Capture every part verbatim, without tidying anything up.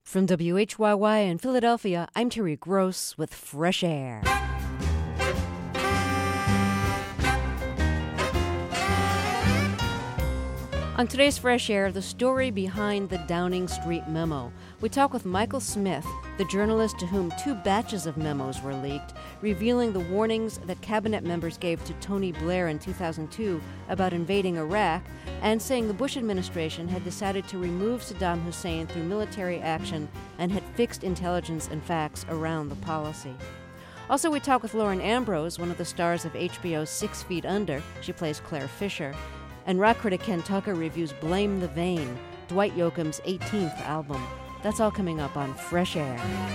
From W H Y Y in Philadelphia, I'm Terry Gross with Fresh Air. On today's Fresh Air, the story behind the Downing Street memo. We talk with Michael Smith, the journalist to whom two batches of memos were leaked, revealing the warnings that cabinet members gave to Tony Blair in two thousand two about invading Iraq, and saying the Bush administration had decided to remove Saddam Hussein through military action and had fixed intelligence and facts around the policy. Also, we talk with Lauren Ambrose, one of the stars of H B O's Six Feet Under. She plays Claire Fisher. And rock critic Ken Tucker reviews Blame the Vein, Dwight Yoakam's eighteenth album. That's all coming up on Fresh Air.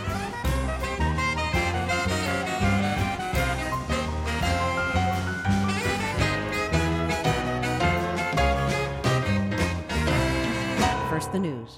First, the news.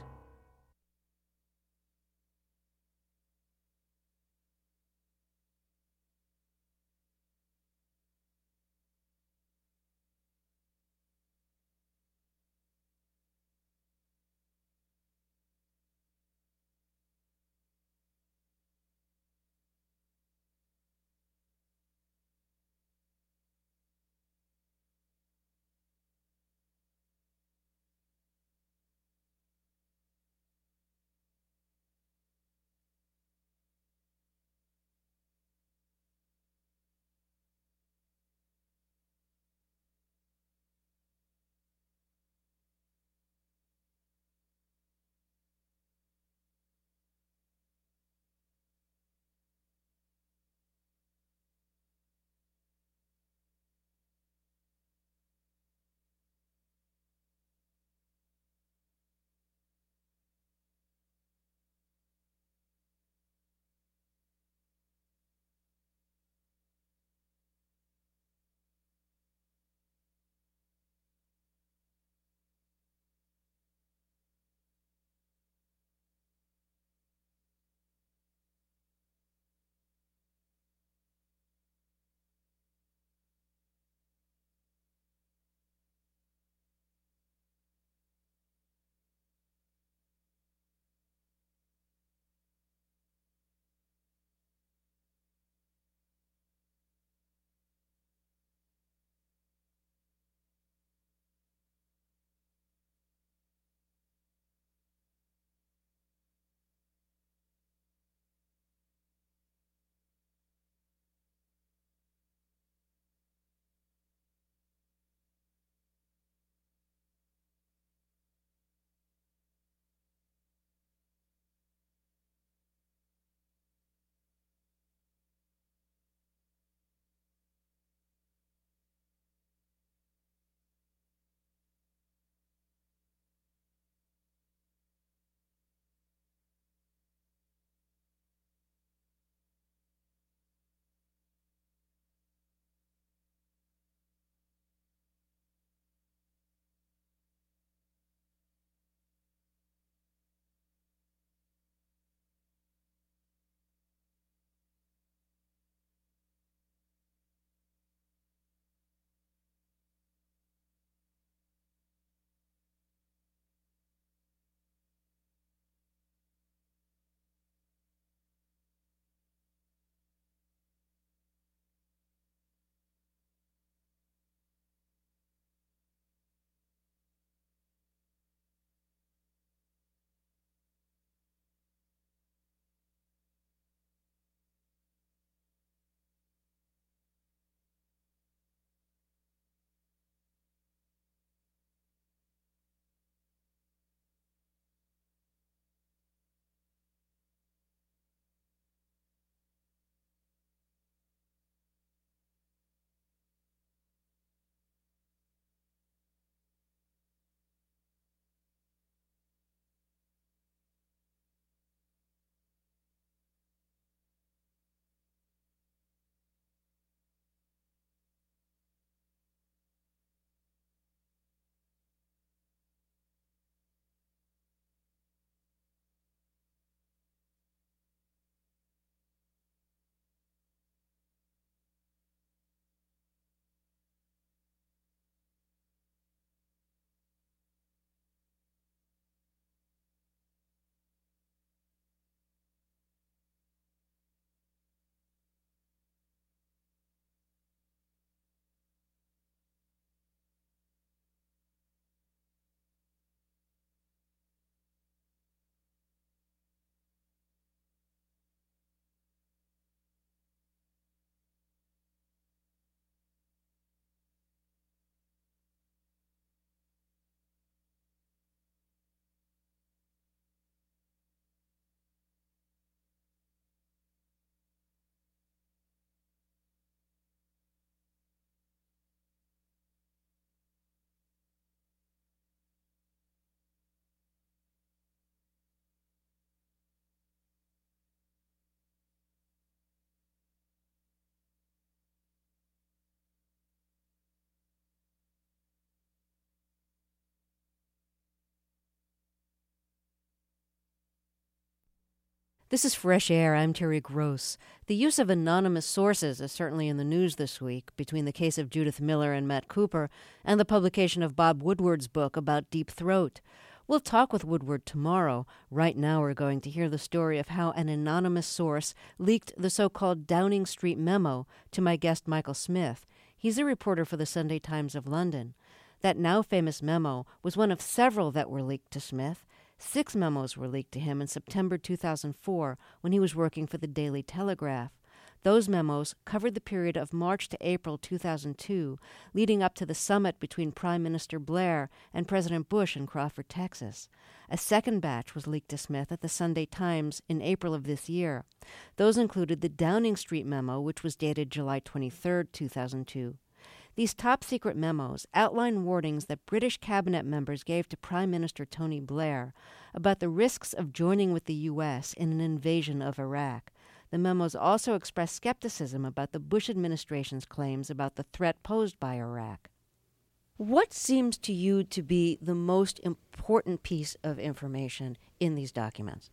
This is Fresh Air. I'm Terry Gross. The use of anonymous sources is certainly in the news this week, between the case of Judith Miller and Matt Cooper and the publication of Bob Woodward's book about Deep Throat. We'll talk with Woodward tomorrow. Right now we're going to hear the story of how an anonymous source leaked the so-called Downing Street memo to my guest Michael Smith. He's a reporter for the Sunday Times of London. That now famous memo was one of several that were leaked to Smith. Six memos were leaked to him in September two thousand four when he was working for the Daily Telegraph. Those memos covered the period of March to April two thousand two, leading up to the summit between Prime Minister Blair and President Bush in Crawford, Texas. A second batch was leaked to Smith at the Sunday Times in April of this year. Those included the Downing Street memo, which was dated July twenty-third, two thousand two. These top-secret memos outline warnings that British cabinet members gave to Prime Minister Tony Blair about the risks of joining with the U S in an invasion of Iraq. The memos also express skepticism about the Bush administration's claims about the threat posed by Iraq. What seems to you to be the most important piece of information in these documents?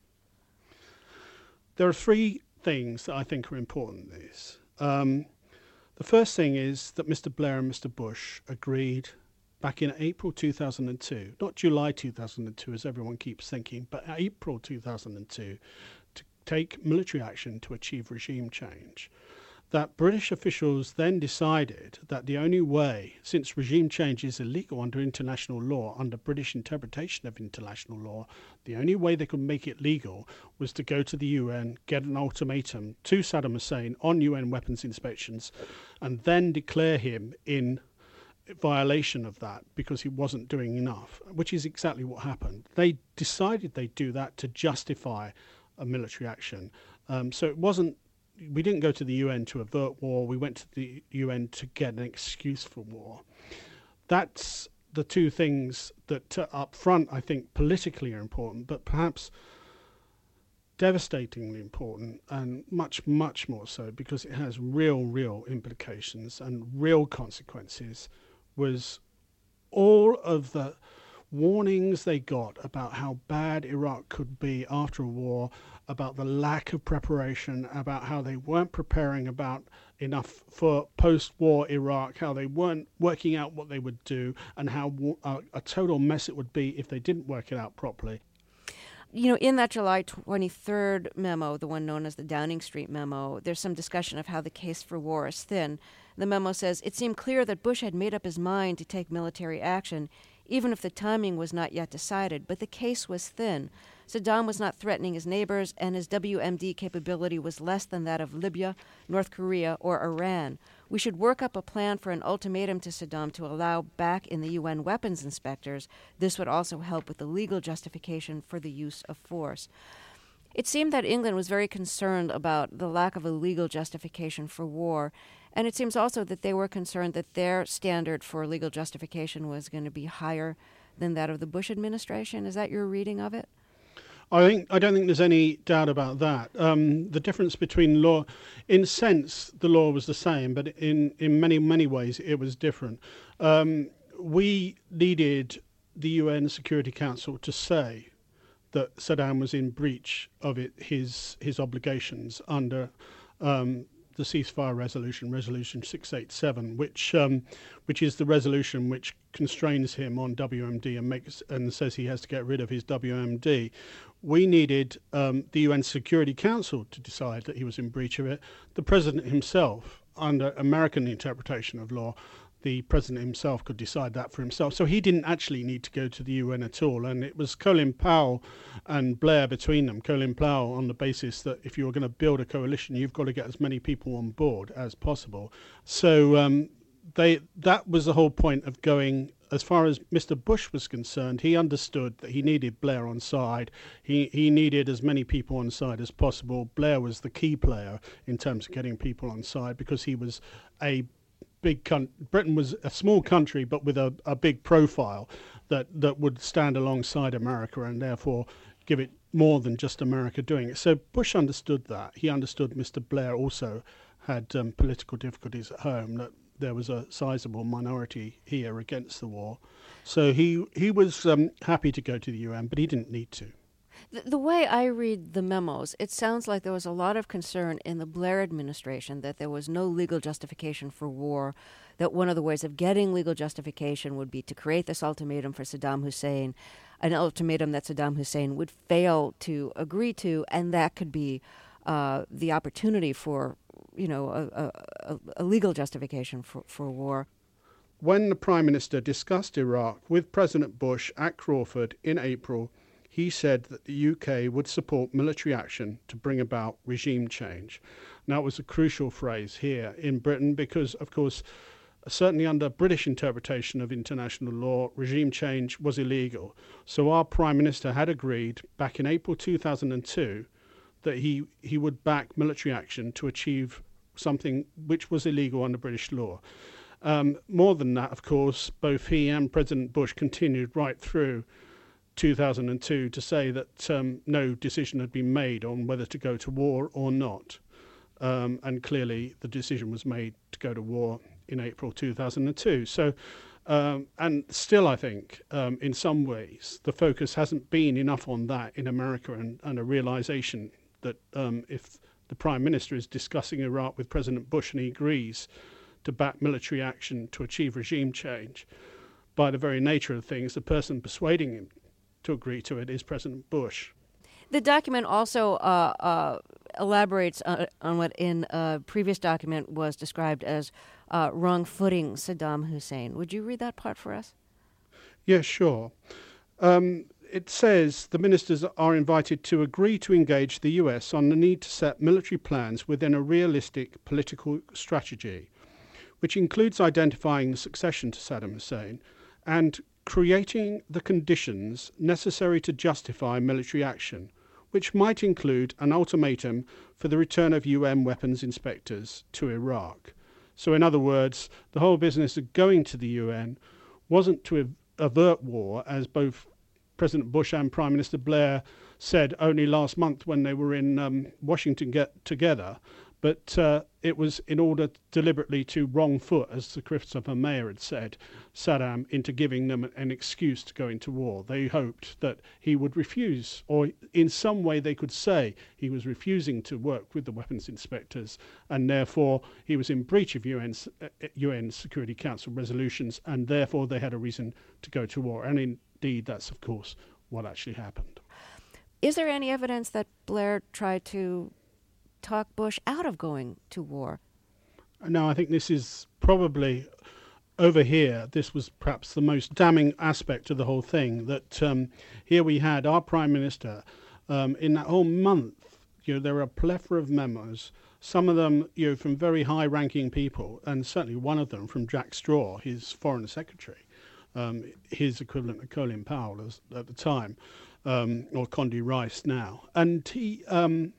There are three things that I think are important in this. Um, The first thing is that Mister Blair and Mister Bush agreed back in April two thousand two, not July two thousand two as everyone keeps thinking, but April two thousand two, to take military action to achieve regime change. That British officials then decided that the only way, since regime change is illegal under international law, under British interpretation of international law, the only way they could make it legal was to go to the U N, get an ultimatum to Saddam Hussein on U N weapons inspections, and then declare him in violation of that because he wasn't doing enough, which is exactly what happened. They decided they'd do that to justify a military action. Um, so it wasn't We didn't go to the U N to avert war. We went to the U N to get an excuse for war. That's the two things that uh, up front, I think, politically are important, but perhaps devastatingly important, and much, much more so because it has real, real implications and real consequences, was all of the warnings they got about how bad Iraq could be after a war, about the lack of preparation, about how they weren't preparing about enough for post-war Iraq, how they weren't working out what they would do, and how uh, a total mess it would be if they didn't work it out properly. You know, in that July twenty-third memo, the one known as the Downing Street memo, there's some discussion of how the case for war is thin. The memo says, it seemed clear that Bush had made up his mind to take military action, even if the timing was not yet decided, but the case was thin. Saddam was not threatening his neighbors, and his W M D capability was less than that of Libya, North Korea, or Iran. We should work up a plan for an ultimatum to Saddam to allow back in the U N weapons inspectors. This would also help with the legal justification for the use of force. It seemed that England was very concerned about the lack of a legal justification for war, and it seems also that they were concerned that their standard for legal justification was going to be higher than that of the Bush administration. Is that your reading of it? I think I don't think there's any doubt about that. Um, the difference between law, in a sense, the law was the same, but in, in many, many ways it was different. Um, we needed the U N Security Council to say that Saddam was in breach of it, his his obligations under um, the ceasefire resolution, Resolution six eighty-seven, which um, which is the resolution which constrains him on W M D and makes and says he has to get rid of his W M D. We needed um, the U N Security Council to decide that he was in breach of it. The president himself, under American interpretation of law, the president himself could decide that for himself. So he didn't actually need to go to the U N at all. And it was Colin Powell and Blair between them. Colin Powell on the basis that if you were going to build a coalition, you've got to get as many people on board as possible. So um, they that was the whole point of going. As far as Mister Bush was concerned, he understood that he needed Blair on side. He he needed as many people on side as possible. Blair was the key player in terms of getting people on side because he was a big con- Britain was a small country, but with a, a big profile that, that would stand alongside America and therefore give it more than just America doing it. So Bush understood that. He understood Mister Blair also had um, political difficulties at home, that there was a sizable minority here against the war. So he, he was um, happy to go to the U N, but he didn't need to. The, the way I read the memos, it sounds like there was a lot of concern in the Blair administration that there was no legal justification for war, that one of the ways of getting legal justification would be to create this ultimatum for Saddam Hussein, an ultimatum that Saddam Hussein would fail to agree to, and that could be uh, the opportunity for, you know, a, a, a legal justification for, for war. When the Prime Minister discussed Iraq with President Bush at Crawford in April, he said that the U K would support military action to bring about regime change. Now, it was a crucial phrase here in Britain because, of course, certainly under British interpretation of international law, regime change was illegal. So our Prime Minister had agreed back in April two thousand two that he, he would back military action to achieve something which was illegal under British law. Um, more than that, of course, both he and President Bush continued right through two thousand two to say that um, no decision had been made on whether to go to war or not. Um, and clearly the decision was made to go to war in April two thousand two. So, um, and still I think um, in some ways the focus hasn't been enough on that in America, and, and a realization that um, if the Prime Minister is discussing Iraq with President Bush and he agrees to back military action to achieve regime change, by the very nature of things, the person persuading him to agree to it is President Bush. The document also uh, uh, elaborates on, on what in a previous document was described as uh, wrong-footing Saddam Hussein. Would you read that part for us? Yes, sure. Um, it says the ministers are invited to agree to engage the U S on the need to set military plans within a realistic political strategy, which includes identifying the succession to Saddam Hussein and creating the conditions necessary to justify military action, which might include an ultimatum for the return of U N weapons inspectors to Iraq. So in other words, the whole business of going to the U N wasn't to avert war, as both President Bush and Prime Minister Blair said only last month when they were in um, Washington get together, but uh, it was in order deliberately to wrong foot, as Sir Christopher Mayer had said, Saddam into giving them an excuse to go into war. They hoped that he would refuse, or in some way they could say he was refusing to work with the weapons inspectors, and therefore he was in breach of U N, uh, U N Security Council resolutions, and therefore they had a reason to go to war. And indeed, that's of course what actually happened. Is there any evidence that Blair tried to talk Bush out of going to war? No, I think this is probably, over here, this was perhaps the most damning aspect of the whole thing, that um, here we had our Prime Minister, um, in that whole month, you know, there are a plethora of memos, some of them, you know, from very high-ranking people, and certainly one of them from Jack Straw, his Foreign Secretary, um, his equivalent of Colin Powell as, at the time, um, or Condi Rice now. And he... Um,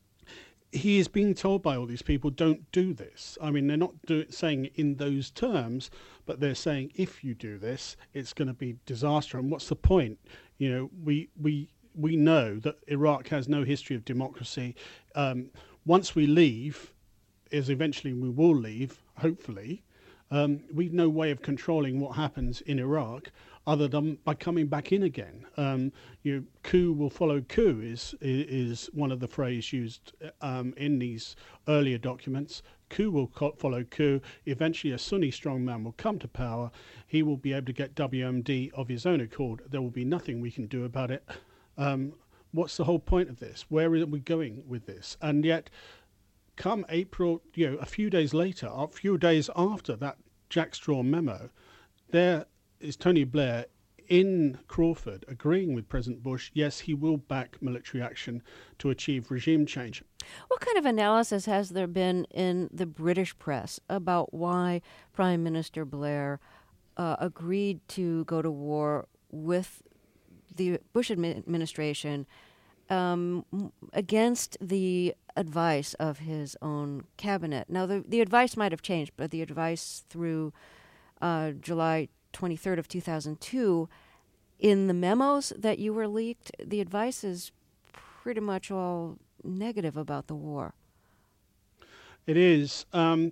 He is being told by all these people, don't do this. I mean, they're not do it, saying it in those terms, but they're saying, if you do this, it's going to be disaster. And what's the point? You know, we we we know that Iraq has no history of democracy. Um, once we leave, as eventually we will leave, hopefully, um, we've no way of controlling what happens in Iraq other than by coming back in again. Um, you know, coup will follow coup is is one of the phrases used um, in these earlier documents. Coup will co- follow coup. Eventually a Sunni strongman will come to power. He will be able to get W M D of his own accord. There will be nothing we can do about it. Um, what's the whole point of this? Where are we going with this? And yet, come April, you know, a few days later, a few days after that Jack Straw memo, there is Tony Blair in Crawford agreeing with President Bush, yes, he will back military action to achieve regime change. What kind of analysis has there been in the British press about why Prime Minister Blair uh, agreed to go to war with the Bush administration um, against the advice of his own cabinet? Now, the, the advice might have changed, but the advice through uh, July twenty-third of two thousand two, in the memos that you were leaked, the advice is pretty much all negative about the war. It is. Um,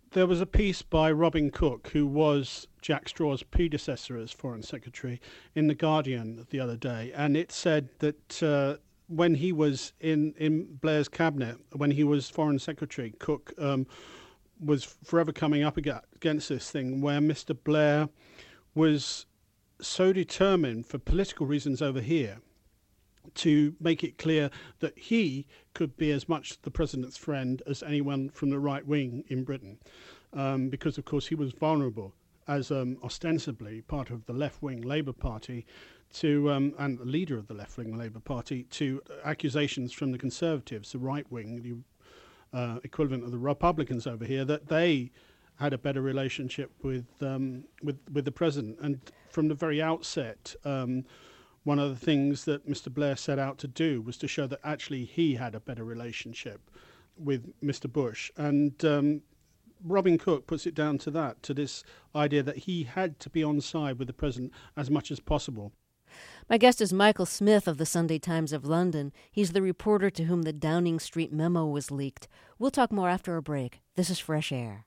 there was a piece by Robin Cook, who was Jack Straw's predecessor as Foreign Secretary, in The Guardian the other day, and it said that uh, when he was in, in Blair's cabinet, when he was Foreign Secretary, Cook um, was forever coming up against this thing where Mister Blair was so determined, for political reasons over here, to make it clear that he could be as much the president's friend as anyone from the right wing in Britain, um, because of course he was vulnerable as um, ostensibly part of the left-wing Labour Party to um, and the leader of the left-wing Labour Party to accusations from the Conservatives, the right wing, the uh, equivalent of the Republicans over here, that they had a better relationship with um, with with the president. And from the very outset, um, one of the things that Mister Blair set out to do was to show that actually he had a better relationship with Mister Bush. And um, Robin Cook puts it down to that, to this idea that he had to be on side with the president as much as possible. My guest is Michael Smith of the Sunday Times of London. He's the reporter to whom the Downing Street memo was leaked. We'll talk more after a break. This is Fresh Air.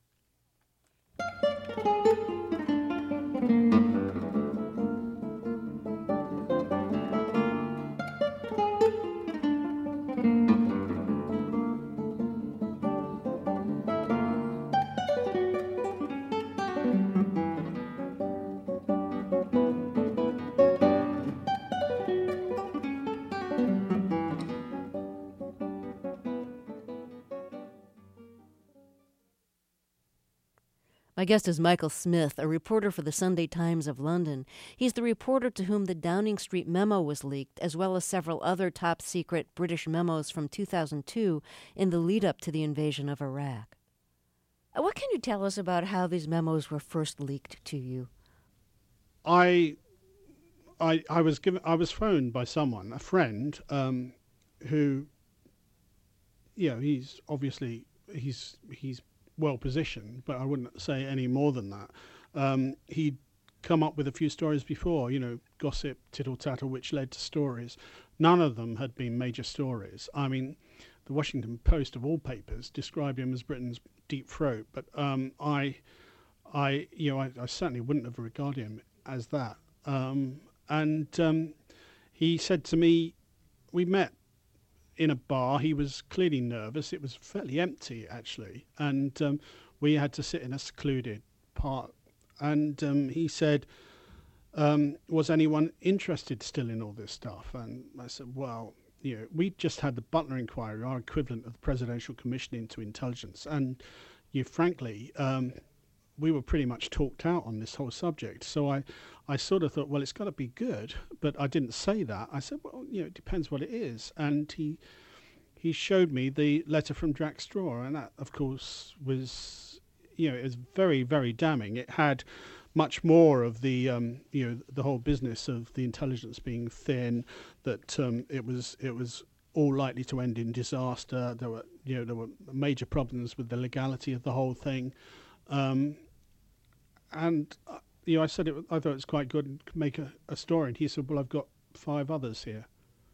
My guest is Michael Smith, a reporter for the Sunday Times of London. He's the reporter to whom the Downing Street memo was leaked, as well as several other top-secret British memos from two thousand two in the lead-up to the invasion of Iraq. What can you tell us about how these memos were first leaked to you? I, I, I was given. I was phoned by someone, a friend, um, who, you know, he's obviously he's he's. well positioned, but I wouldn't say any more than that. Um, he'd come up with a few stories before, you know, gossip, tittle-tattle, which led to stories. None of them had been major stories. I mean, the Washington Post, of all papers, described him as Britain's deep throat, but um, I, I, you know, I, I certainly wouldn't have regarded him as that. Um, and um, he said to me, we met in a bar. He was clearly nervous. It was fairly empty, actually, and um, we had to sit in a secluded part. And um, he said, um, was anyone interested still in all this stuff? And I said, well, you know, we just had the Butler inquiry, our equivalent of the Presidential Commission into Intelligence, and you frankly, um, we were pretty much talked out on this whole subject. So I, I sort of thought, well, it's got to be good, but I didn't say that. I said, well, you know, it depends what it is. And he he showed me the letter from Jack Straw, and that, of course, was, you know, it was very, very damning. It had much more of the, um, you know, the whole business of the intelligence being thin, that um, it was it was all likely to end in disaster. There were, you know, there were major problems with the legality of the whole thing. Um, and, uh, you know, I said it, I thought it was quite good and could make a, a story. And he said, well, I've got five others here.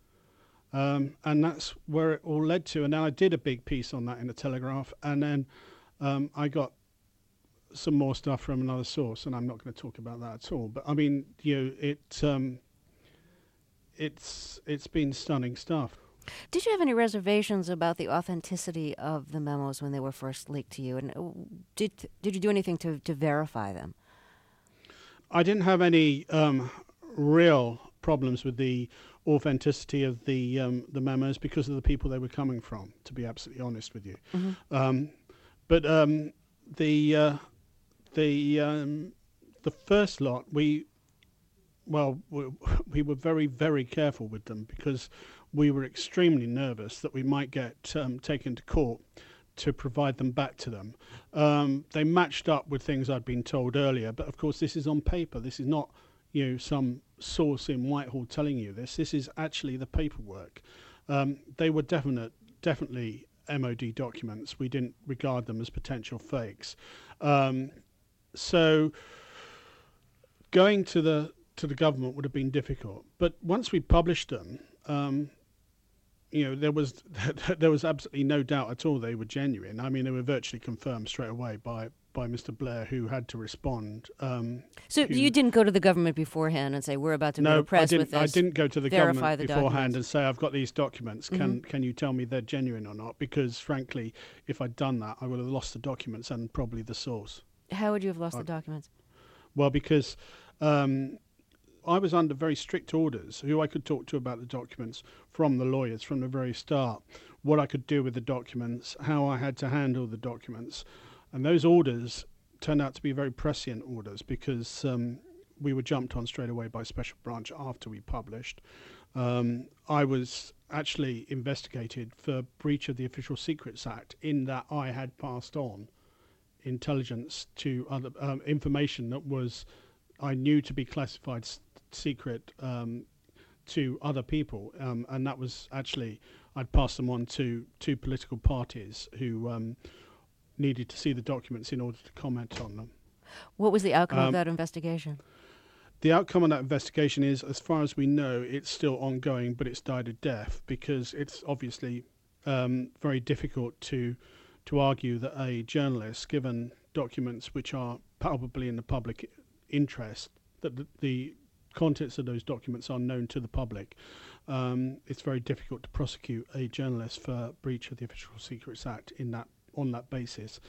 Um, and that's where it all led to. And then I did a big piece on that in the Telegraph. And then um, I got some more stuff from another source. And I'm not going to talk about that at all. But, I mean, you know, it, um, it's it's been stunning stuff. Did you have any reservations about the authenticity of the memos when they were first leaked to you? And did did you do anything to, to verify them? I didn't have any um, real problems with the authenticity of the um, the memos because of the people they were coming from, to be absolutely honest with you. Mm-hmm. Um, but um, the uh, the um, the first lot, we well we, we were very very careful with them because we were extremely nervous that we might get um, taken to court to provide them back to them. Um, they matched up with things I'd been told earlier, but of course this is on paper. This is not, you know, some source in Whitehall telling you this. This is actually the paperwork. Um, they were definite, definitely M O D documents. We didn't regard them as potential fakes. Um, so going to the to the government would have been difficult. But once we published them, um, you know, there was there was absolutely no doubt at all they were genuine. I mean, they were virtually confirmed straight away by, by Mister Blair, who had to respond. Um, so who, you didn't go to the government beforehand and say, we're about to no, go to press I didn't, with this? I didn't go to the verify government the beforehand documents. and say, I've got these documents. Can Mm-hmm. can you tell me they're genuine or not? Because, frankly, if I'd done that, I would have lost the documents and probably the source. How would you have lost I, the documents? Well, because um, I was under very strict orders, who I could talk to about the documents from the lawyers from the very start, what I could do with the documents, how I had to handle the documents. And those orders turned out to be very prescient orders because um, we were jumped on straight away by Special Branch after we published. Um, I was actually investigated for breach of the Official Secrets Act in that I had passed on intelligence to other um, information that was I knew to be classified s- secret um, to other people, um, and that was actually I'd passed them on to two political parties who um, needed to see the documents in order to comment on them. What was the outcome Um, of that investigation? The outcome of that investigation is, as far as we know, it's still ongoing, but it's died a death because it's obviously um, very difficult to to argue that a journalist, given documents which are palpably in the public interest, that the, the contents of those documents are known to the public. Um, it's very difficult to prosecute a journalist for breach of the Official Secrets Act in that on that basis.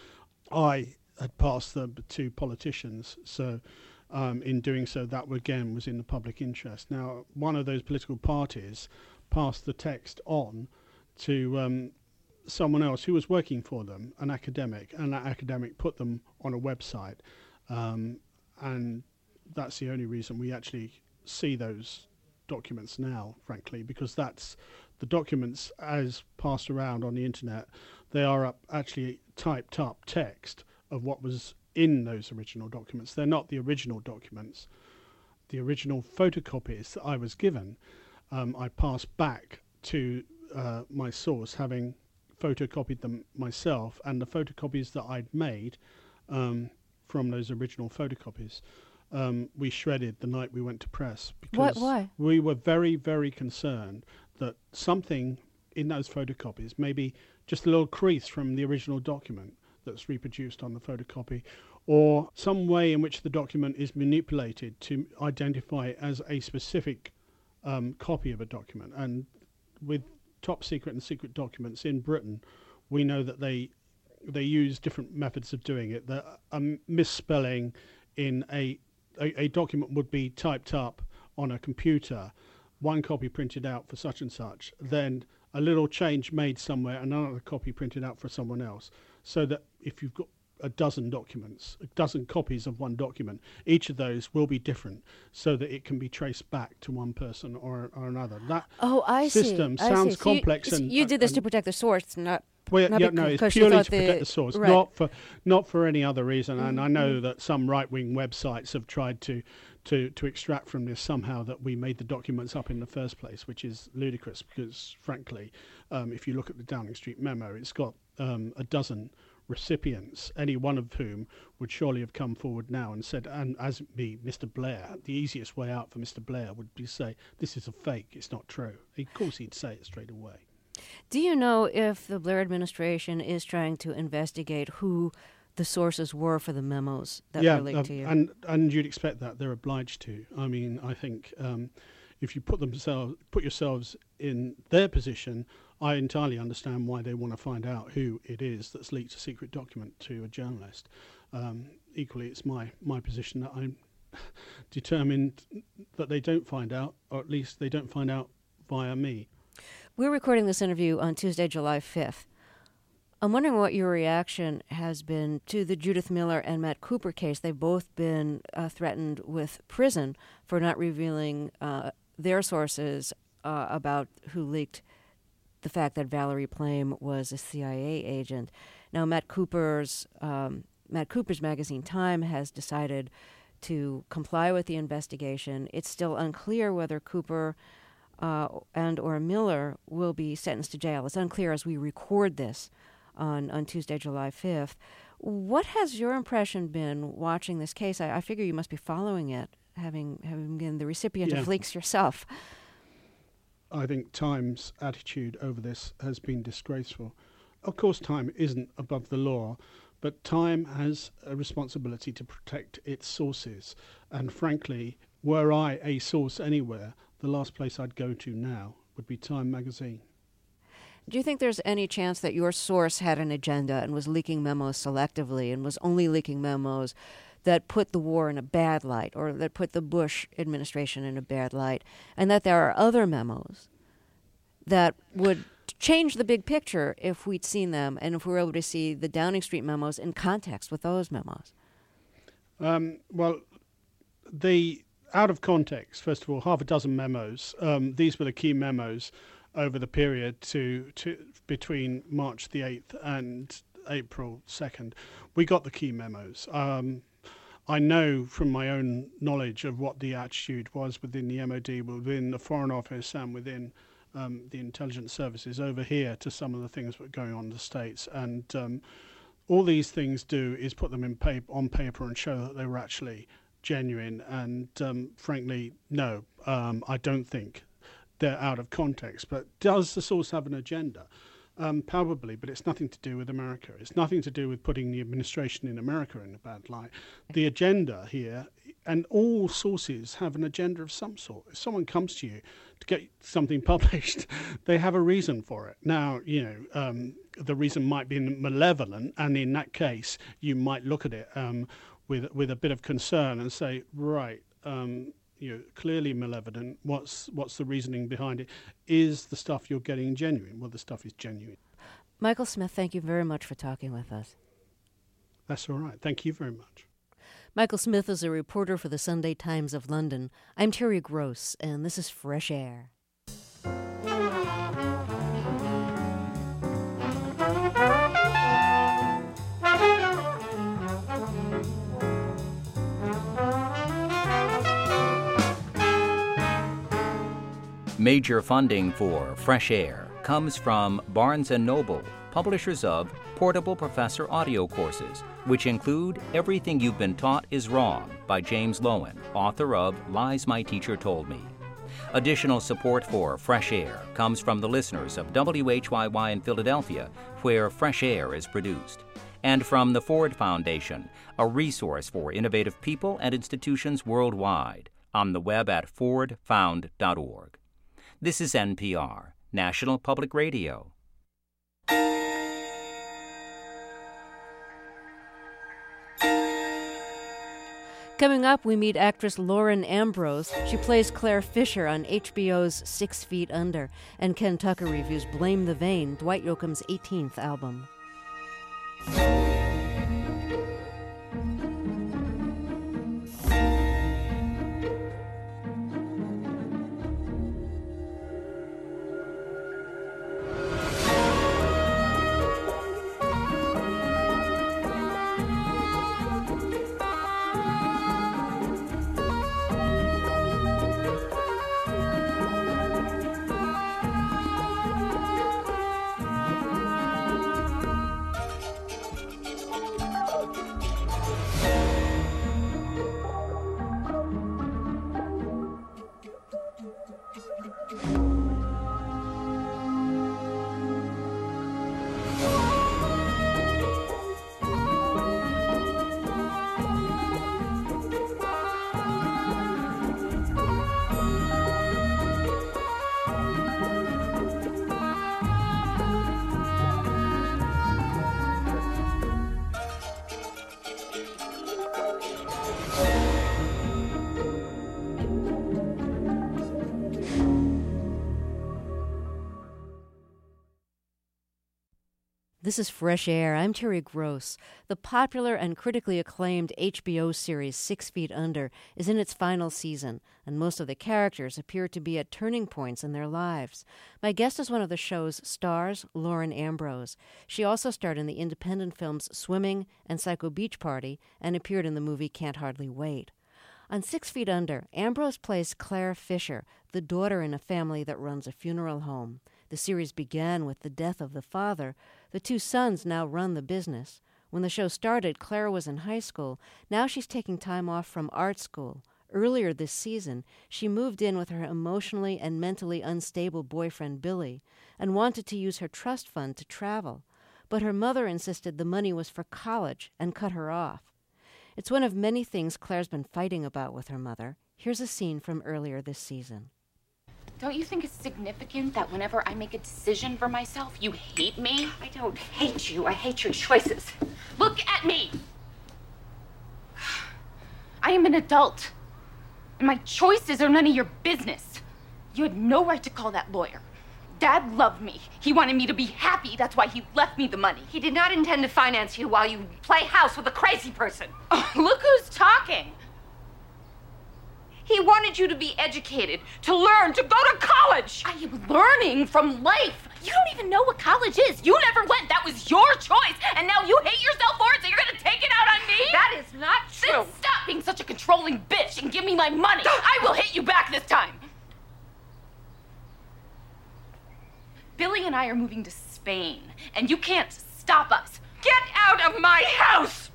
I had passed them to politicians, so um, in doing so, that again was in the public interest. Now, one of those political parties passed the text on to um, someone else who was working for them, an academic, and that academic put them on a website. Um, and that's the only reason we actually see those documents now, frankly, because that's the documents as passed around on the internet. They are up, actually typed up text of what was in those original documents. They're not the original documents. The original photocopies that I was given, um, I passed back to uh, my source, having photocopied them myself, and the photocopies that I'd made um, from those original photocopies, um, we shredded the night we went to press because What, why? we were very, very concerned that something in those photocopies, maybe just a little crease from the original document that's reproduced on the photocopy, or some way in which the document is manipulated to identify it as a specific um, copy of a document. And with top secret and secret documents in Britain, we know that they they use different methods of doing it. The um, misspelling in a, a a document would be typed up on a computer, one copy printed out for such and such, then a little change made somewhere, another copy printed out for someone else, so that if you've got a dozen documents, a dozen copies of one document, each of those will be different so that it can be traced back to one person or, or another. That Oh, I system see. I sounds see. So you- complex so and- you did this and- to protect the source, not Well, not yeah, bec- no, it's because you purely thought to protect the- the source, right. not for not for any other reason. And Mhm, I know that some right-wing websites have tried to, to, to extract from this somehow that we made the documents up in the first place, which is ludicrous because, frankly, um, if you look at the Downing Street memo, it's got um, a dozen recipients, any one of whom would surely have come forward now and said, and as me, Mister Blair, the easiest way out for Mister Blair would be to say, this is a fake, it's not true. Of course he'd say it straight away. Do you know if the Blair administration is trying to investigate who the sources were for the memos that yeah, were leaked uh, to you? and and you'd expect that they're obliged to. I mean, I think um, if you put themselves, put yourselves in their position, I entirely understand why they want to find out who it is that's leaked a secret document to a journalist. Um, equally, it's my my position that I'm determined that they don't find out, or at least they don't find out via me. We're recording this interview on Tuesday, July fifth. I'm wondering what your reaction has been to the Judith Miller and Matt Cooper case. They've both been uh, threatened with prison for not revealing uh, their sources uh, about who leaked the fact that Valerie Plame was a C I A agent. Now, Matt Cooper's um, Matt Cooper's magazine Time has decided to comply with the investigation. It's still unclear whether Cooper uh, and or Miller will be sentenced to jail. It's unclear as we record this on, on Tuesday, July fifth. What has your impression been watching this case? I, I figure you must be following it, having having been the recipient Yeah. of leaks yourself. I think Time's attitude over this has been disgraceful. Of course, Time isn't above the law, but Time has a responsibility to protect its sources. And frankly, were I a source anywhere, the last place I'd go to now would be Time magazine. Do you think there's any chance that your source had an agenda and was leaking memos selectively and was only leaking memos that put the war in a bad light or that put the Bush administration in a bad light, and that there are other memos that would change the big picture if we'd seen them and if we were able to see the Downing Street memos in context with those memos? Um, well, the out of context, first of all, half a dozen memos. Um, these were the key memos over the period to, to between March the eighth and April second. We got the key memos. Um, I know from my own knowledge of what the attitude was within the M O D, within the Foreign Office and within um, the intelligence services over here to some of the things that were going on in the States. And um, all these things do is put them in paper, on paper and show that they were actually genuine. And um, frankly, no, um, I don't think they're out of context. But does the source have an agenda? Um, probably, but it's nothing to do with America. It's nothing to do with putting the administration in America in a bad light. The agenda here, and all sources have an agenda of some sort. If someone comes to you to get something published, they have a reason for it. Now, you know, um, the reason might be malevolent, and in that case, you might look at it um, with with a bit of concern and say, right, um, you know, clearly malevolent. What's what's the reasoning behind it? Is the stuff you're getting genuine? Well, the stuff is genuine. Michael Smith, thank you very much for talking with us. That's all right. Thank you very much. Michael Smith is a reporter for the Sunday Times of London. I'm Terry Gross, and this is Fresh Air. Major funding for Fresh Air comes from Barnes and Noble, publishers of Portable Professor audio courses, which include Everything You've Been Taught is Wrong by James Lowen, author of Lies My Teacher Told Me. Additional support for Fresh Air comes from the listeners of W H Y Y in Philadelphia, where Fresh Air is produced, and from the Ford Foundation, a resource for innovative people and institutions worldwide, on the web at ford found dot org. This is N P R, National Public Radio. Coming up, we meet actress Lauren Ambrose. She plays Claire Fisher on H B O's Six Feet Under. And Ken Tucker reviews Blame the Vein, Dwight Yoakam's eighteenth album. This is Fresh Air. I'm Terry Gross. The popular and critically acclaimed H B O series Six Feet Under is in its final season, and most of the characters appear to be at turning points in their lives. My guest is one of the show's stars, Lauren Ambrose. She also starred in the independent films Swimming and Psycho Beach Party and appeared in the movie Can't Hardly Wait. On Six Feet Under, Ambrose plays Claire Fisher, the daughter in a family that runs a funeral home. The series began with the death of the father. The two sons now run the business. When the show started, Claire was in high school. Now she's taking time off from art school, Earlier this season, she moved in with her emotionally and mentally unstable boyfriend, Billy, and wanted to use her trust fund to travel. But her mother insisted the money was for college and cut her off. It's one of many things Claire's been fighting about with her mother. Here's a scene from earlier this season. Don't you think it's significant that whenever I make a decision for myself, you hate me? I don't hate you. I hate your choices. Look at me! I am an adult, and my choices are none of your business. You had no right to call that lawyer. Dad loved me. He wanted me to be happy. That's why he left me the money. He did not intend to finance you while you play house with a crazy person. Oh, look who's talking. He wanted you to be educated, to learn, to go to college. I am learning from life. You don't even know what college is. You never went. That was your choice. And now you hate yourself for it, so you're going to take it out on me? That is not true. Then stop being such a controlling bitch and give me my money. I will hit you back this time. Billy and I are moving to Spain, and you can't stop us. Get out of my house!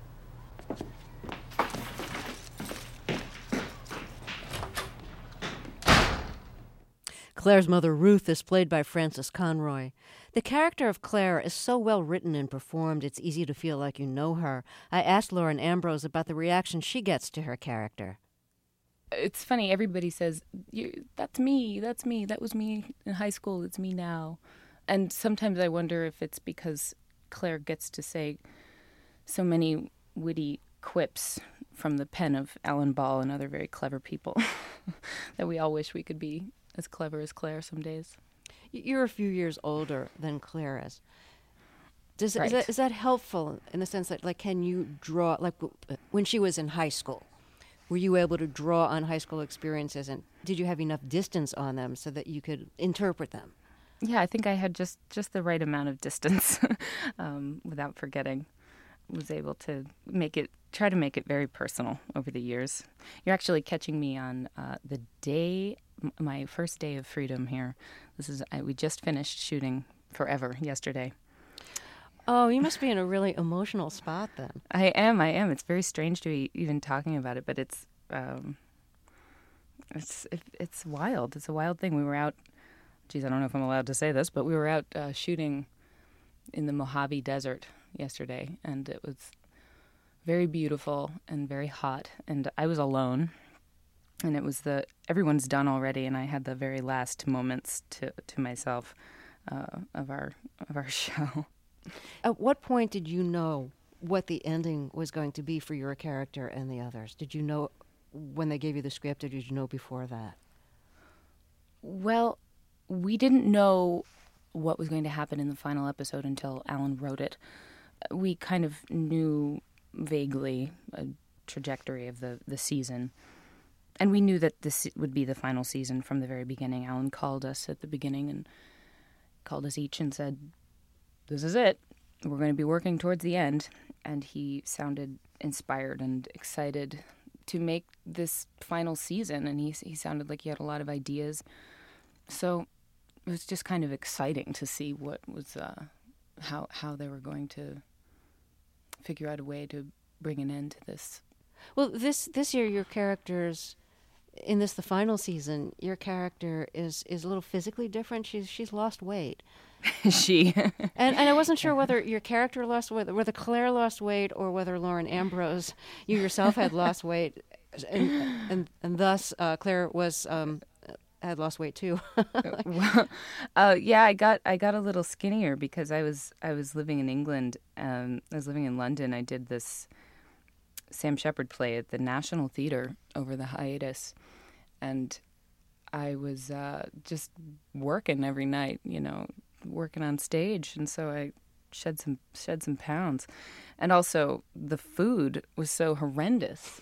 Claire's mother, Ruth, is played by Frances Conroy. The character of Claire is so well written and performed, it's easy to feel like you know her. I asked Lauren Ambrose about the reaction she gets to her character. It's funny, everybody says, that's me, that's me, that was me in high school, it's me now. And sometimes I wonder if it's because Claire gets to say so many witty quips from the pen of Alan Ball and other very clever people that we all wish we could be as clever as Claire some days. You're a few years older than Claire is. Does, right. is, that, is that helpful in the sense that, like, can you draw, like, when she was in high school, were you able to draw on high school experiences, and did you have enough distance on them so that you could interpret them? Yeah, I think I had just, just the right amount of distance um, without forgetting. Was able to make it, try to make it very personal over the years. You're actually catching me on uh, the day, m- my first day of freedom here. This is, I, we just finished shooting Forever yesterday. Oh, you must be in a really emotional spot then. I am, I am. It's very strange to be even talking about it, but it's, um, it's, it, it's wild. It's a wild thing. We were out, geez, I don't know if I'm allowed to say this, but we were out uh, shooting in the Mojave Desert yesterday, and it was very beautiful and very hot, and I was alone, and it was the everyone's done already, and I had the very last moments to to myself uh, of our of our show. At what point did you know what the ending was going to be for your character and the others? Did you know when they gave you the script, or did you know before that? Well, we didn't know what was going to happen in the final episode until Alan wrote it. We kind of knew vaguely a trajectory of the, the season. And we knew that this would be the final season from the very beginning. Alan called us at the beginning and called us each and said, this is it. We're going to be working towards the end. And he sounded inspired and excited to make this final season. And he, he sounded like he had a lot of ideas. So it was just kind of exciting to see what was, uh, how, how they were going to figure out a way to bring an end to this. Well, this this year, your characters, in this the final season, your character is, is a little physically different. She's she's lost weight. she. and and I wasn't sure whether your character lost weight, whether Claire lost weight, or whether Lauren Ambrose, you yourself, had lost weight, and and and thus uh, Claire was. Um, had lost weight too. well, uh, yeah, I got I got a little skinnier because I was I was living in England. Um, I was living in London. I did this Sam Shepard play at the National Theatre over the hiatus, and I was uh, just working every night, you know, working on stage, and so I shed some shed some pounds, and also the food was so horrendous.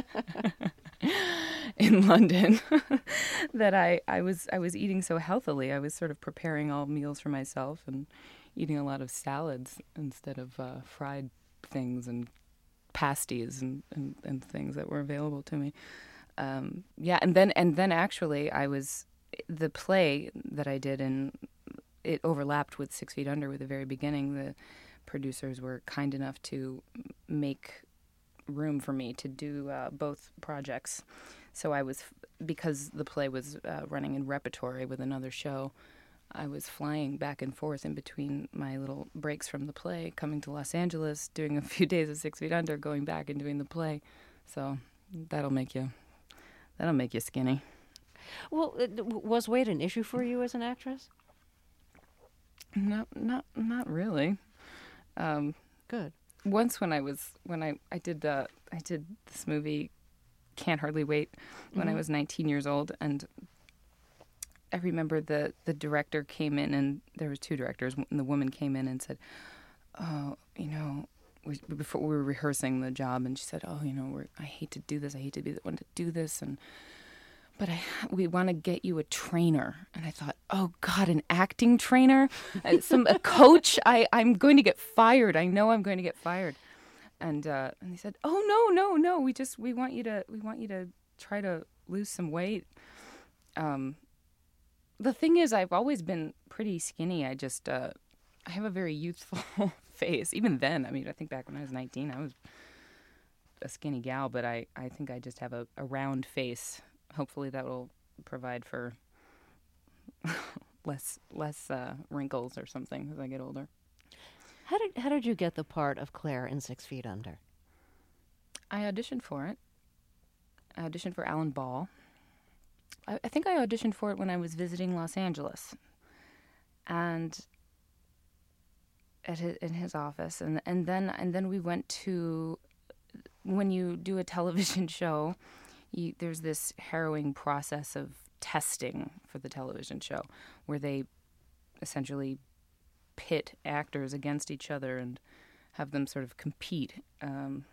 in London that I, I was I was eating so healthily. I was sort of preparing all meals for myself and eating a lot of salads instead of uh, fried things and pasties and, and, and things that were available to me. Um, yeah, and then and then actually I was the play that I did, and it overlapped with Six Feet Under with the very beginning. The producers were kind enough to make room for me to do uh, both projects. So I was, because the play was uh, running in repertory with another show, I was flying back and forth in between my little breaks from the play, coming to Los Angeles, doing a few days of Six Feet Under, going back and doing the play. So that'll make you, that'll make you skinny. Well, uh, was weight an issue for you as an actress? Not, not, not really. Um, Good. Once when I was when I I did uh, I did this movie, Can't Hardly Wait, when mm-hmm. I was nineteen years old, and I remember the the director came in, and there was two directors, and the woman came in and said, "Oh, you know." We, before we were rehearsing the job, and she said, "Oh, you know, we're, I hate to do this. I hate to be the one to do this, and but I, we want to get you a trainer." And I thought, "Oh God, an acting trainer, some a coach. I, I'm going to get fired. I know I'm going to get fired." And uh, and they said, "Oh no, no, no. We just we want you to we want you to try to lose some weight." Um, the thing is, I've always been pretty skinny. I just uh, I have a very youthful face. Even then, I mean, I think back when I was nineteen, I was a skinny gal, but I, I think I just have a, a round face. Hopefully that will provide for less less uh, wrinkles or something as I get older. How did how did you get the part of Claire in Six Feet Under? I auditioned for it. I auditioned for Alan Ball. I, I think I auditioned for it when I was visiting Los Angeles, and at his, in his office, and and then and then we went to, when you do a television show, you, there's this harrowing process of testing for the television show, where they essentially pit actors against each other and have them sort of compete. Um,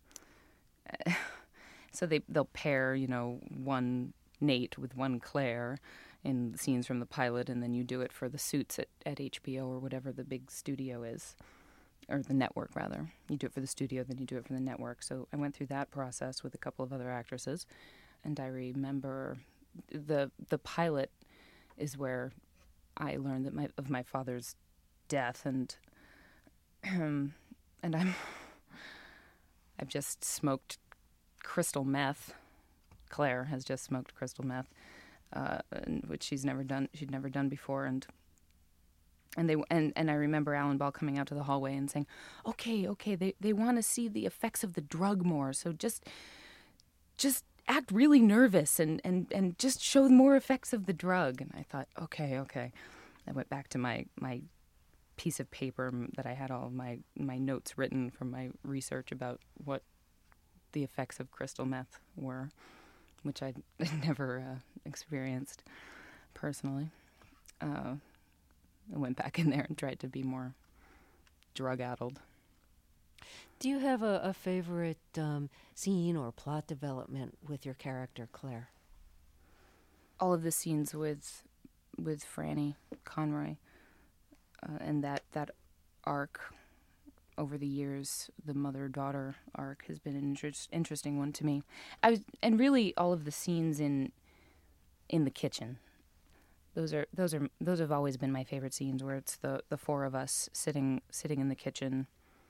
so they they'll pair, you know, one Nate with one Claire in scenes from the pilot, and then you do it for the Suits at, at H B O or whatever the big studio is, or the network rather. You do it for the studio, then you do it for the network. So I went through that process with a couple of other actresses, and I remember the the pilot is where I learned that my of my father's death, and and I'm I've just smoked crystal meth. Claire has just smoked crystal meth, uh, which she's never done. She'd never done before, and and they and, and I remember Alan Ball coming out to the hallway and saying, "Okay, okay, they they want to see the effects of the drug more, so just just act really nervous and, and, and just show more effects of the drug." And I thought, okay, okay. I went back to my my piece of paper that I had all of my my notes written from my research about what the effects of crystal meth were, which I'd never uh, experienced personally. Uh, I went back in there and tried to be more drug-addled. Do you have a, a favorite um, scene or plot development with your character, Claire? All of the scenes with with Franny Conroy uh, and that, that arc over the years, the mother-daughter arc, has been an interest, interesting one to me. I was, and really all of the scenes in in the kitchen. Those are those are those have always been my favorite scenes, where it's the, the four of us sitting sitting in the kitchen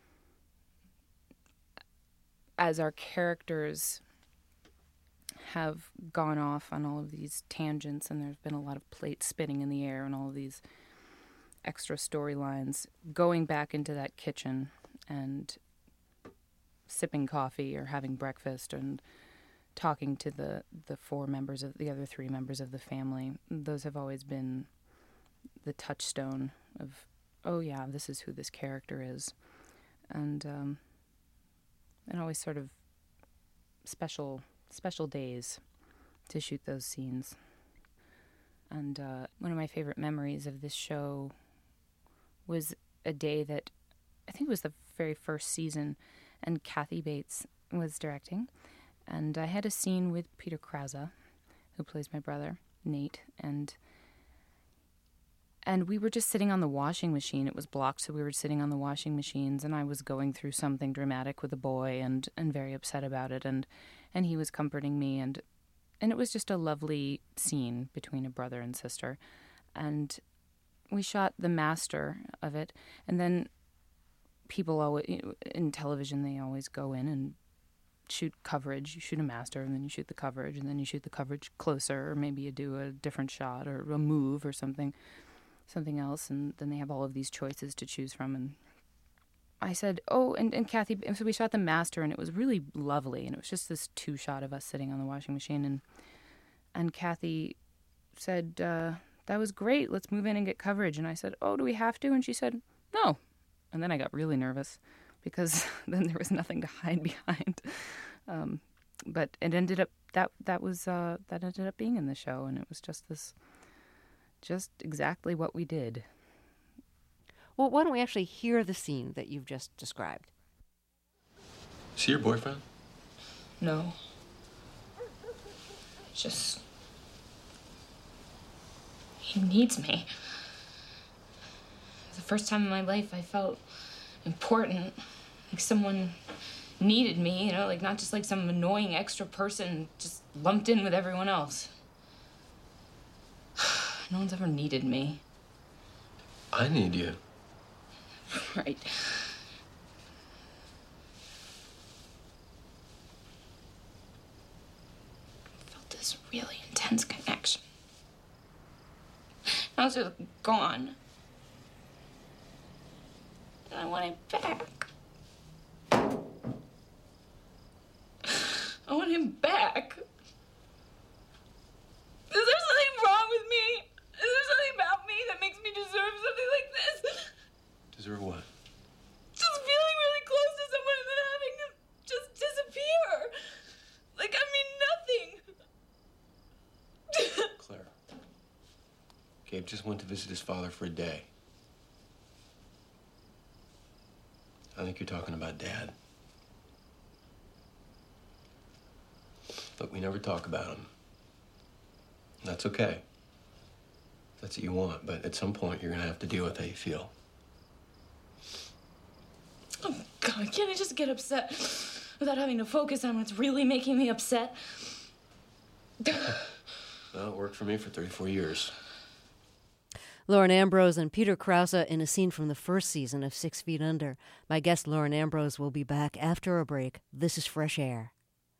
as our characters have gone off on all of these tangents, and there's been a lot of plates spinning in the air and all of these extra storylines. Going back into that kitchen and sipping coffee or having breakfast and talking to the, the four members of the other three members of the family, those have always been the touchstone of, oh yeah, this is who this character is. And um, and always sort of special special days to shoot those scenes. And uh, one of my favorite memories of this show was a day that I think it was the very first season, and Kathy Bates was directing, and I had a scene with Peter Krause, who plays my brother Nate, and and we were just sitting on the washing machine. It was blocked, so we were sitting on the washing machines, and I was going through something dramatic with a boy and, and very upset about it, and and he was comforting me, and and it was just a lovely scene between a brother and sister. And we shot the master of it, and then people always, in television, they always go in and shoot coverage. You shoot a master, and then you shoot the coverage, and then you shoot the coverage closer, or maybe you do a different shot or a move or something, something else, and then they have all of these choices to choose from. And I said, oh, and, and Kathy, so we shot the master, and it was really lovely, and it was just this two shot of us sitting on the washing machine, and and Kathy said, uh, that was great, let's move in and get coverage. And I said, oh, do we have to? And she said, no. And then I got really nervous, because then there was nothing to hide behind. Um, but it ended up, that that was, uh, that ended up being in the show, and it was just this, just exactly what we did. Well, why don't we actually hear the scene that you've just described? Is he your boyfriend? No. Just... he needs me. It was the first time in my life I felt important. Like someone needed me, you know, like not just like some annoying extra person just lumped in with everyone else. No one's ever needed me. I need you. Right. I felt this really intense connection. Now it's just gone. And I want it back. I want him back. Is there something wrong with me? Is there something about me that makes me deserve something like this? Deserve what? Just feeling really close to someone and then having them just disappear. Like I mean nothing. Claire. Gabe just went to visit his father for a day. I think you're talking about Dad. Look, we never talk about him. That's okay. That's what you want, but at some point you're gonna have to deal with how you feel. Oh, God, can't I just get upset without having to focus on what's really making me upset? Well, it worked for me for thirty-four years. Lauren Ambrose and Peter Krause in a scene from the first season of Six Feet Under. My guest, Lauren Ambrose, will be back after a break. This is Fresh Air.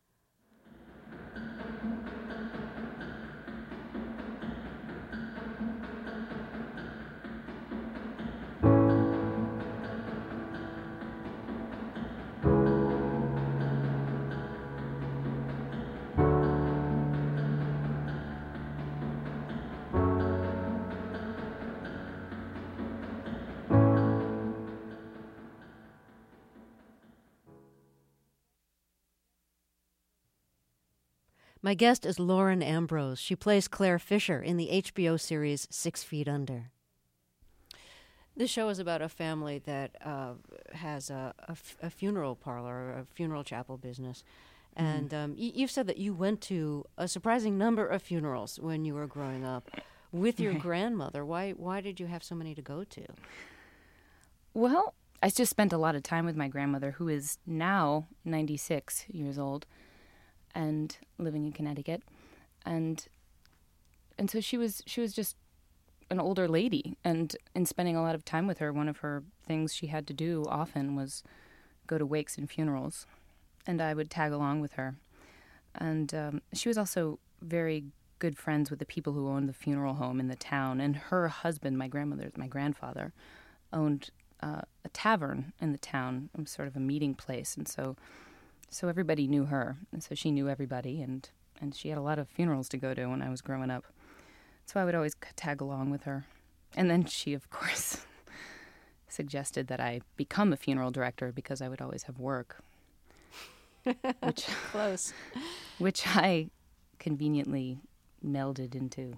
My guest is Lauren Ambrose. She plays Claire Fisher in the H B O series Six Feet Under. This show is about a family that uh, has a, a, f- a funeral parlor, a funeral chapel business. And um, y- you've said that you went to a surprising number of funerals when you were growing up with your grandmother. Why, why did you have so many to go to? Well, I just spent a lot of time with my grandmother, who is now ninety-six years old and living in Connecticut. And and so she was she was just an older lady. And in spending a lot of time with her, one of her things she had to do often was go to wakes and funerals. And I would tag along with her. And um, she was also very good friends with the people who owned the funeral home in the town. And her husband, my grandmother, my grandfather, owned uh, a tavern in the town, sort of a meeting place. And so so everybody knew her. And so she knew everybody. And, and she had a lot of funerals to go to when I was growing up. So I would always tag along with her. And then she, of course, suggested that I become a funeral director because I would always have work. Which, Close. Which I conveniently melded into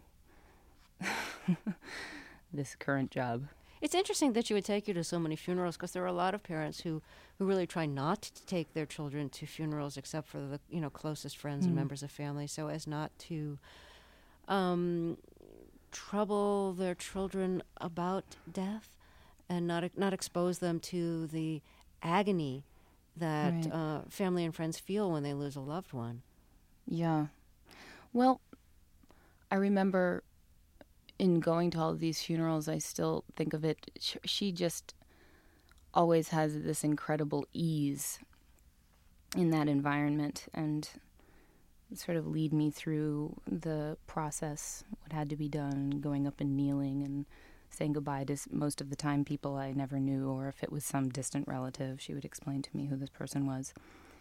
this current job. It's interesting that you would take you to so many funerals, because there are a lot of parents who, who really try not to take their children to funerals except for the you know closest friends mm-hmm. and members of family, so as not to um, trouble their children about death and not not expose them to the agony that right. uh, family and friends feel when they lose a loved one. Yeah. Well, I remember in going to all of these funerals, I still think of it, she just always has this incredible ease in that environment and sort of lead me through the process, what had to be done, going up and kneeling and saying goodbye to most of the time people I never knew, or if it was some distant relative, she would explain to me who this person was.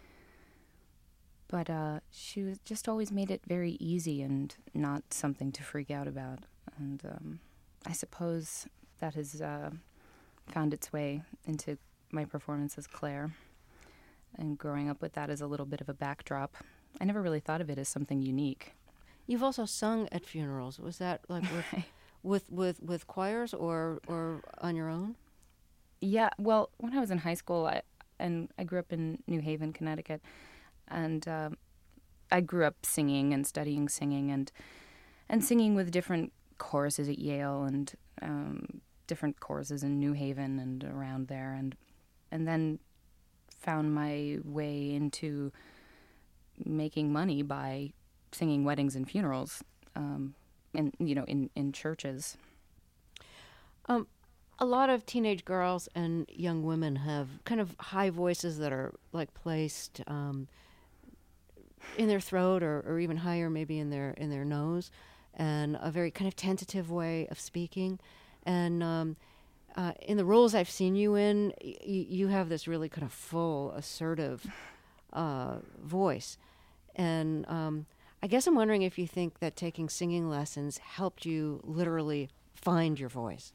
But uh, she was just always made it very easy and not something to freak out about. And um, I suppose that has uh, found its way into my performance as Claire. And growing up with that as a little bit of a backdrop, I never really thought of it as something unique. You've also sung at funerals. Was that like with with, with, with choirs or, or on your own? Yeah, well, when I was in high school, I, and I grew up in New Haven, Connecticut, and um, I grew up singing and studying singing and and singing with different choruses at Yale and um, different choruses in New Haven and around there, and and then found my way into making money by singing weddings and funerals, um, and you know, in in churches. Um, a lot of teenage girls and young women have kind of high voices that are like placed um, in their throat, or, or even higher, maybe in their in their nose, and a very kind of tentative way of speaking. And um, uh, in the roles I've seen you in, y- you have this really kind of full, assertive uh, voice. And um, I guess I'm wondering if you think that taking singing lessons helped you literally find your voice.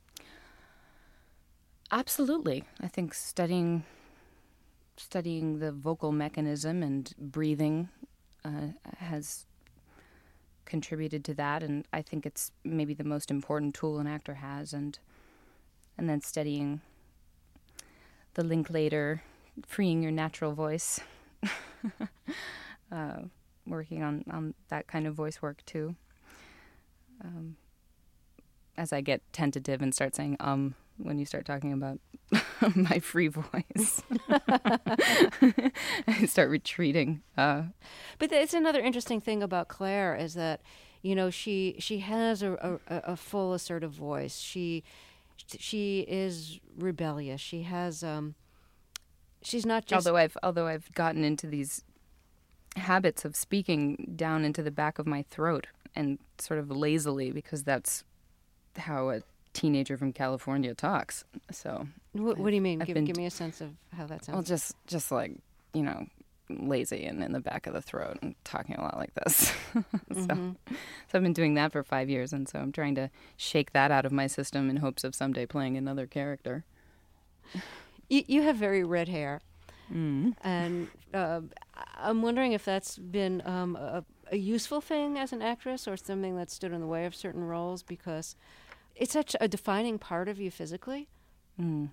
Absolutely. I think studying studying the vocal mechanism and breathing uh, has contributed to that, and I think it's maybe the most important tool an actor has. And and then studying the Linklater, freeing your natural voice, uh, working on, on that kind of voice work too. Um, as I get tentative and start saying um when you start talking about my free voice, I start retreating. Uh, but it's another interesting thing about Claire is that, you know, she she has a, a, a full assertive voice. She she is rebellious. She has um. She's not just. Although I've although I've gotten into these habits of speaking down into the back of my throat and sort of lazily, because that's how a teenager from California talks. So what, what do you mean? Give, been, give me a sense of how that sounds. Well, just just like, you know, lazy and in the back of the throat and talking a lot like this. so, mm-hmm. so I've been doing that for five years, and so I'm trying to shake that out of my system in hopes of someday playing another character. You, you have very red hair, mm. and uh, I'm wondering if that's been um, a, a useful thing as an actress, or something that stood in the way of certain roles, because it's such a defining part of you physically. Mm.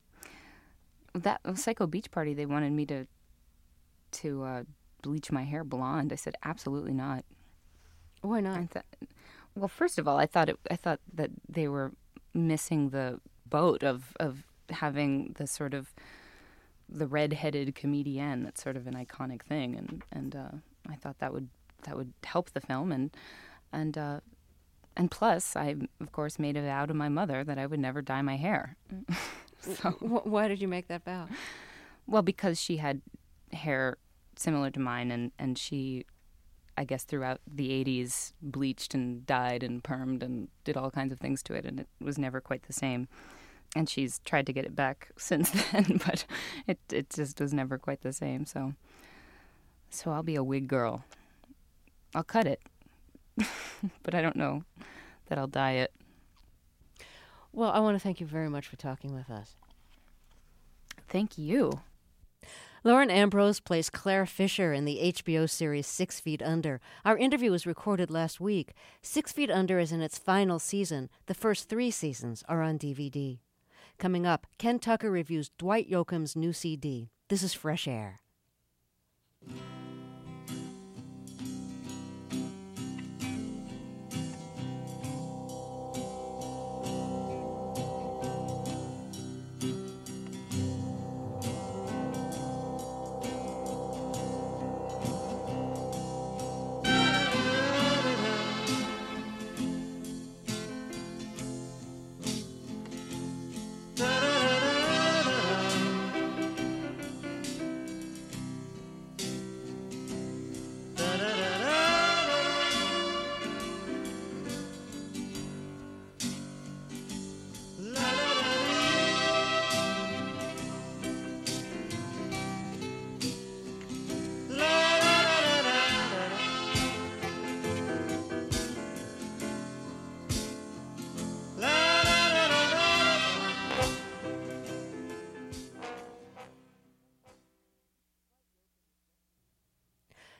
That Psycho Beach Party, they wanted me to to uh, bleach my hair blonde. I said absolutely not. Why not? I th- well, first of all, I thought it. I thought that they were missing the boat of of having the sort of the red-headed comedienne. That's sort of an iconic thing, and and uh, I thought that would that would help the film, and and. Uh, And plus, I, of course, made a vow to my mother that I would never dye my hair. so, Why did you make that vow? Well, because she had hair similar to mine, and, and she, I guess, throughout the eighties, bleached and dyed and permed and did all kinds of things to it, and it was never quite the same. And she's tried to get it back since then, but it it just was never quite the same. So, so I'll be a wig girl. I'll cut it. But I don't know that I'll dye it. Well, I want to thank you very much for talking with us. Thank you. Lauren Ambrose plays Claire Fisher in the H B O series Six Feet Under. Our interview was recorded last week. Six Feet Under is in its final season. The first three seasons are on D V D. Coming up, Ken Tucker reviews Dwight Yoakam's new C D. This is Fresh Air.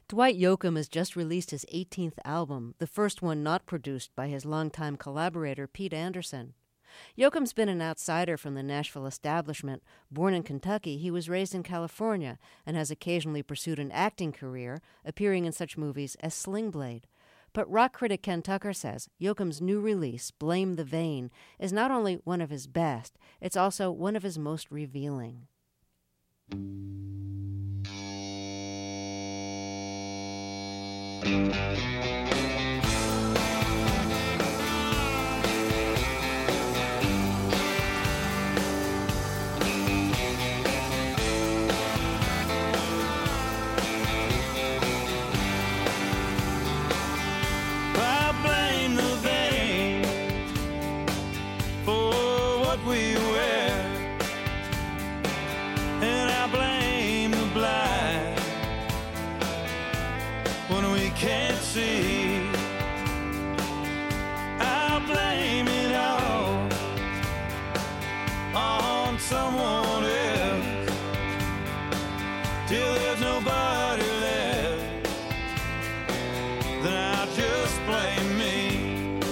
Dwight Yoakam has just released his eighteenth album, the first one not produced by his longtime collaborator Pete Anderson. Yoakam's been an outsider from the Nashville establishment. Born in Kentucky, he was raised in California and has occasionally pursued an acting career, appearing in such movies as Sling Blade. But rock critic Ken Tucker says Yoakam's new release, Blame the Vein, is not only one of his best, it's also one of his most revealing. We wear, and I blame the blind when we can't see. I blame it all on someone else till there's nobody left. Then I'll just blame me.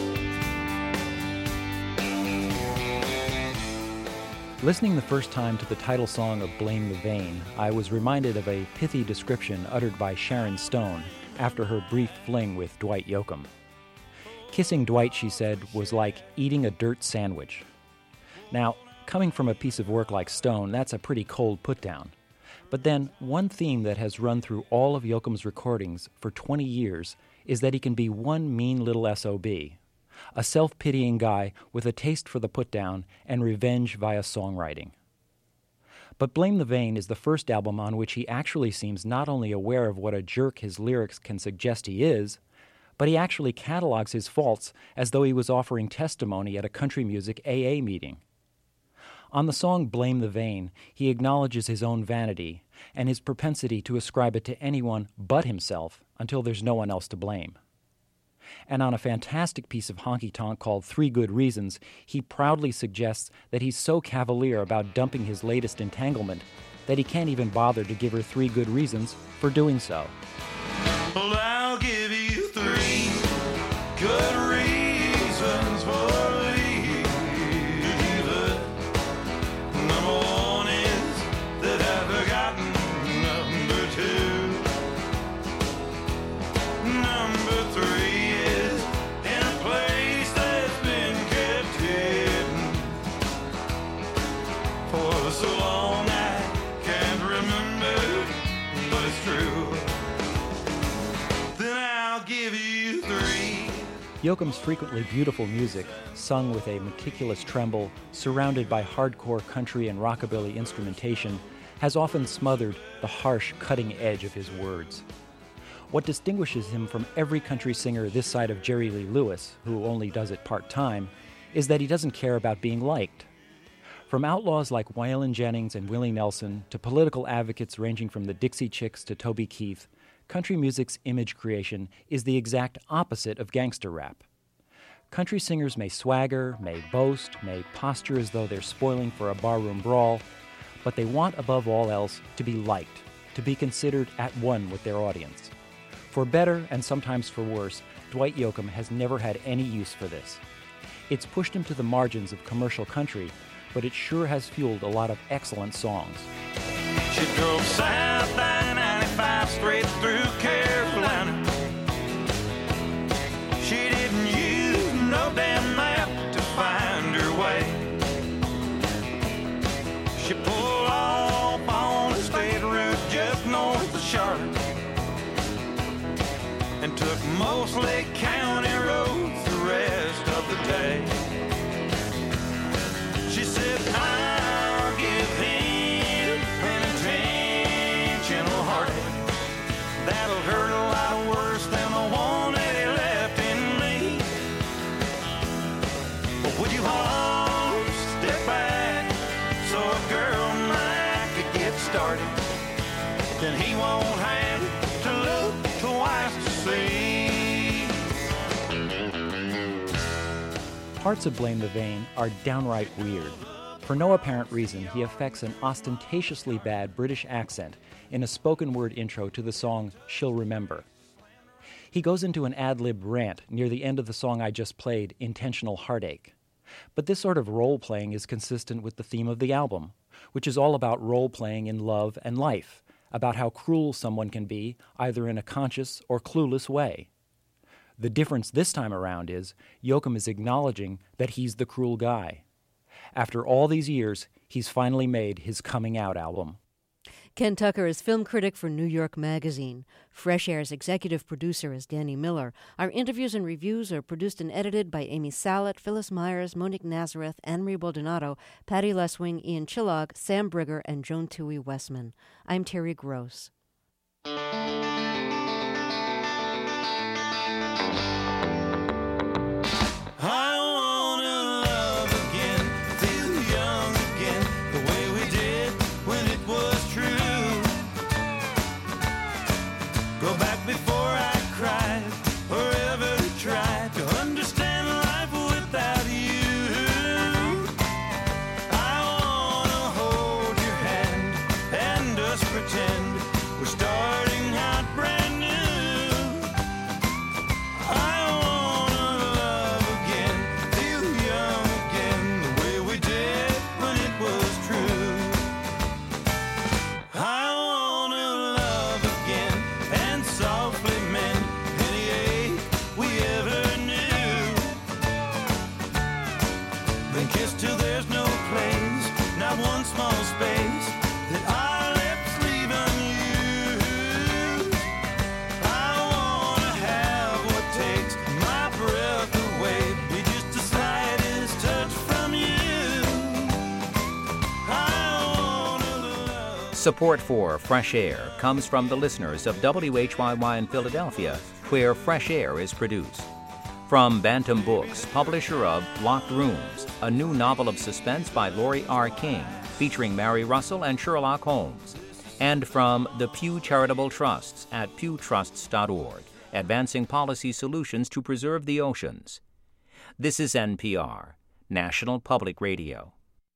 Listening the first time to the title song of Blame the Vein, I was reminded of a pithy description uttered by Sharon Stone after her brief fling with Dwight Yoakam. Kissing Dwight, she said, was like eating a dirt sandwich. Now, coming from a piece of work like Stone, that's a pretty cold put-down. But then, one theme that has run through all of Yoakam's recordings for twenty years is that he can be one mean little S O B. A self-pitying guy with a taste for the put-down and revenge via songwriting. But Blame the Vein is the first album on which he actually seems not only aware of what a jerk his lyrics can suggest he is, but he actually catalogs his faults as though he was offering testimony at a country music A A meeting. On the song Blame the Vein, he acknowledges his own vanity and his propensity to ascribe it to anyone but himself until there's no one else to blame. And on a fantastic piece of honky-tonk called Three Good Reasons, he proudly suggests that he's so cavalier about dumping his latest entanglement that he can't even bother to give her three good reasons for doing so. Well, I'll give you three good reasons for leaving. Number one is that I've forgotten. Number two, number three. So long I can't remember, but it's true. Then I'll give you three. Yoakam's frequently beautiful music, sung with a meticulous tremble, surrounded by hardcore country and rockabilly instrumentation, has often smothered the harsh, cutting edge of his words. What distinguishes him from every country singer this side of Jerry Lee Lewis, who only does it part-time, is that he doesn't care about being liked. From outlaws like Waylon Jennings and Willie Nelson to political advocates ranging from the Dixie Chicks to Toby Keith, country music's image creation is the exact opposite of gangster rap. Country singers may swagger, may boast, may posture as though they're spoiling for a barroom brawl, but they want above all else to be liked, to be considered at one with their audience. For better and sometimes for worse, Dwight Yoakam has never had any use for this. It's pushed him to the margins of commercial country, but it sure has fueled a lot of excellent songs. She drove south by ninety-five straight through Carolina. She didn't use no damn map to find her way. She pulled off on the state route just north of Charlotte and took mostly county roads the rest of the day. She said, I'll give him an intentional heartache that'll hurt a lot worse than the one that he left in me. But would you hold a step back so a girl might could get started? Then he won't have to look twice to see. Parts of Blame the Vein are downright weird. For no apparent reason, he affects an ostentatiously bad British accent in a spoken-word intro to the song She'll Remember. He goes into an ad-lib rant near the end of the song I just played, Intentional Heartache. But this sort of role-playing is consistent with the theme of the album, which is all about role-playing in love and life, about how cruel someone can be, either in a conscious or clueless way. The difference this time around is Yoakum is acknowledging that he's the cruel guy. After all these years, he's finally made his coming out album. Ken Tucker is film critic for New York Magazine. Fresh Air's executive producer is Danny Miller. Our interviews and reviews are produced and edited by Amy Salet, Phyllis Myers, Monique Nazareth, Anne-Marie Baldonado, Patty Leswing, Ian Chillog, Sam Brigger, and Joan Toohey Westman. I'm Terry Gross. Support for Fresh Air comes from the listeners of W H Y Y in Philadelphia, where Fresh Air is produced. From Bantam Books, publisher of Locked Rooms, a new novel of suspense by Laurie R. King, featuring Mary Russell and Sherlock Holmes. And from the Pew Charitable Trusts at pew trusts dot org, advancing policy solutions to preserve the oceans. This is N P R, National Public Radio.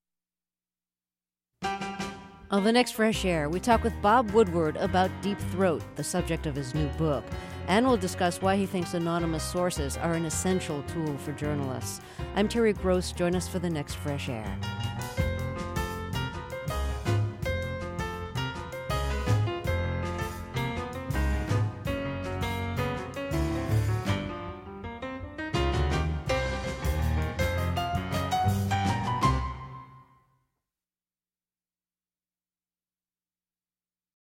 On the next Fresh Air, we talk with Bob Woodward about Deep Throat, the subject of his new book, and we'll discuss why he thinks anonymous sources are an essential tool for journalists. I'm Terry Gross. Join us for the next Fresh Air.